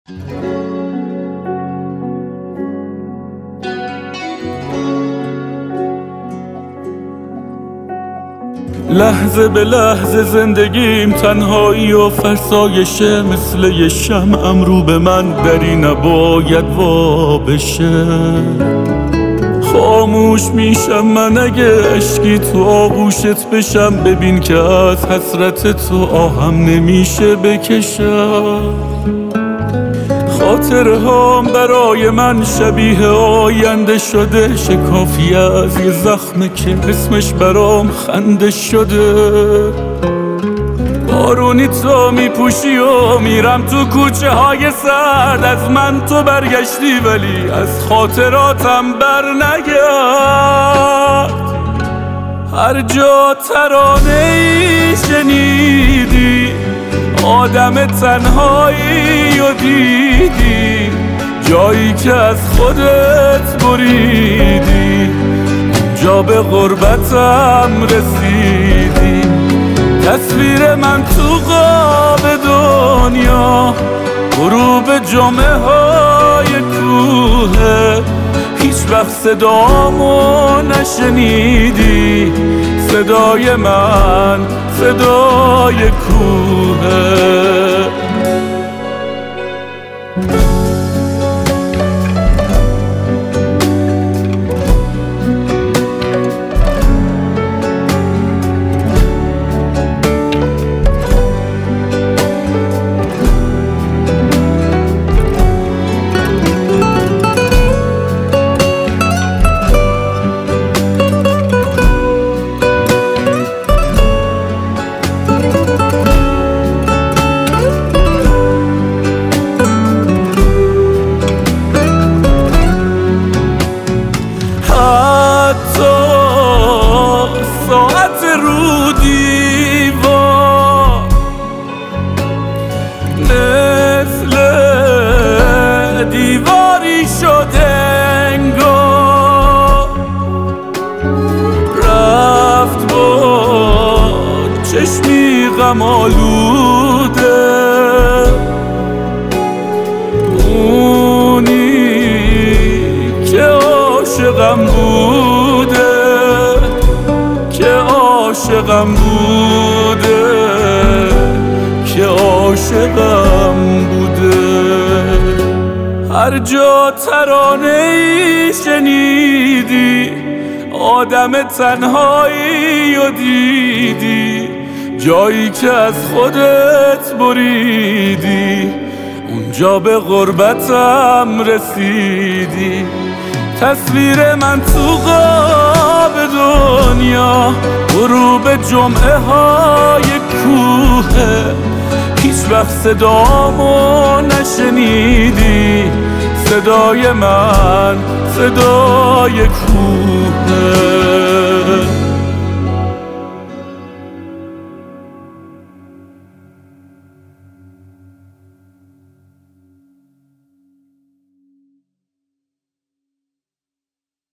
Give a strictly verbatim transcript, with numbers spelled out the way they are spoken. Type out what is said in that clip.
لحظه به لحظه زندگیم تنهایی و فرسایشه، مثل یه شمعم رو به من دری نباید وا بشه. خاموش میشم من اگه اشکی تو آغوشت بشم، ببین که از حسرت تو آهم نمیشه بکشم. خاطره هام برای من شبیه آینده شده، شکافی از یه زخمه که اسمش برام خنده شده. بارونی تو میپوشی و میرم تو کوچه های سرد، از من تو برگشتی ولی از خاطراتم بر نگرد. هر جا ترانه ای شنیدی، آدم تنهایی و دیدی، جایی که از خودت بریدی، اونجا به غربتم رسیدی. تصویر من تو قاب دنیا، غروب جمعه های کوه، هیچ وقت صدامو نشنیدی، صدای من صدای کوه. ساعت رو دیوار مثل دیواری شده انگار، رفت با چشمی غم آلوده، اونی که عاشقم بوده، که عاشقم بوده، که عاشقم بوده. هر جا ترانه ای شنیدی، آدم تنهایی و دیدی، جایی که از خودت بریدی، اونجا به غربتم رسیدی. تصویر من تو قاب دنیا، غروب جمعه های کوه، هیچ وقت صدامو نشنیدی، صدای من صدای کوه.